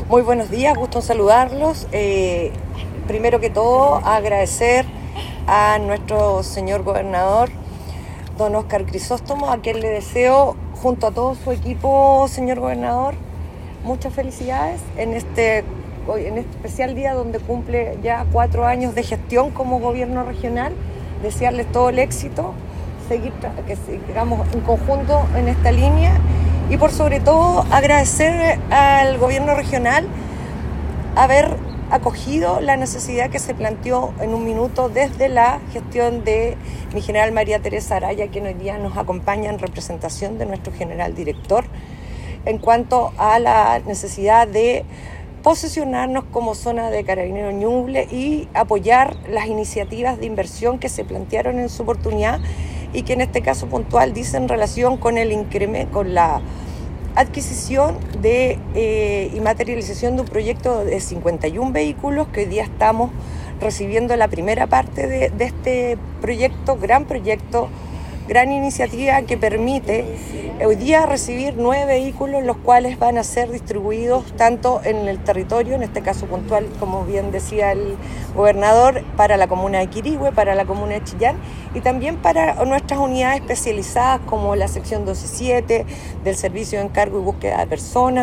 Muy buenos días, gusto en saludarlos. Primero que todo, agradecer a nuestro señor gobernador, don Óscar Crisóstomo, a quien le deseo, junto a todo su equipo, señor gobernador, muchas felicidades en este especial día donde cumple ya 4 años de gestión como gobierno regional. Desearles todo el éxito, que sigamos en conjunto en esta línea. Y por sobre todo agradecer al gobierno regional haber acogido la necesidad que se planteó en un minuto desde la gestión de mi general María Teresa Araya, quien hoy día nos acompaña en representación de nuestro general director, en cuanto a la necesidad de posicionarnos como zona de Carabineros Ñuble y apoyar las iniciativas de inversión que se plantearon en su oportunidad y que en este caso puntual dicen relación con el incremento, con la adquisición y materialización de un proyecto de 51 vehículos que hoy día estamos recibiendo la primera parte de este proyecto, gran iniciativa que permite hoy día recibir 9 vehículos, los cuales van a ser distribuidos tanto en el territorio, en este caso puntual, como bien decía el gobernador, para la comuna de Quirihue, para la comuna de Chillán y también para nuestras unidades especializadas como la sección 12-7 del Servicio de Encargo y Búsqueda de Personas,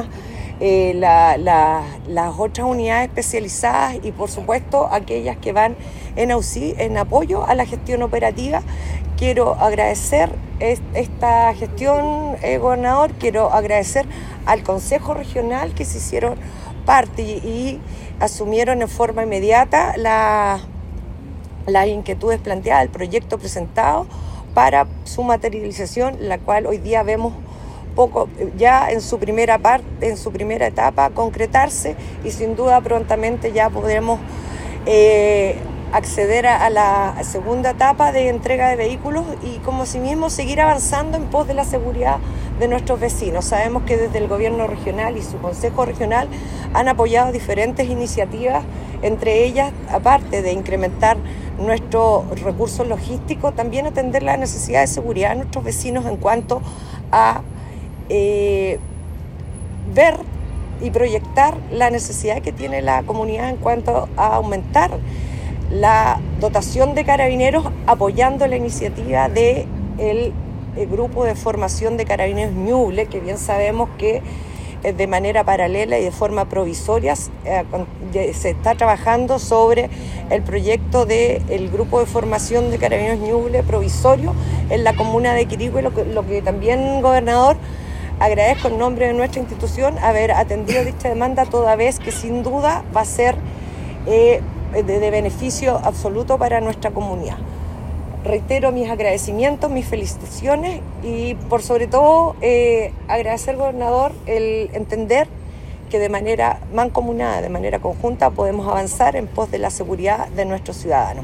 las otras unidades especializadas y por supuesto aquellas que van en apoyo a la gestión operativa. Quiero agradecer esta gestión, gobernador. Quiero agradecer al Consejo Regional que se hicieron parte y asumieron en forma inmediata las inquietudes planteadas, el proyecto presentado para su materialización, la cual hoy día vemos poco ya en su primera etapa concretarse y sin duda prontamente ya podremos acceder a la segunda etapa de entrega de vehículos y como asimismo seguir avanzando en pos de la seguridad de nuestros vecinos. Sabemos que desde el gobierno regional y su consejo regional han apoyado diferentes iniciativas, entre ellas, aparte de incrementar nuestros recursos logísticos, también atender la necesidad de seguridad de nuestros vecinos en cuanto a ver y proyectar la necesidad que tiene la comunidad en cuanto a aumentar la dotación de carabineros, apoyando la iniciativa del grupo de formación de Carabineros Ñuble, que bien sabemos que de manera paralela y de forma provisoria se está trabajando sobre el proyecto del grupo de formación de Carabineros Ñuble provisorio en la comuna de Quirihue, lo que también, gobernador, agradezco en nombre de nuestra institución haber atendido dicha demanda, toda vez que sin duda va a ser de beneficio absoluto para nuestra comunidad. Reitero mis agradecimientos, mis felicitaciones y por sobre todo agradecer, gobernador, el entender que de manera mancomunada, de manera conjunta podemos avanzar en pos de la seguridad de nuestros ciudadanos.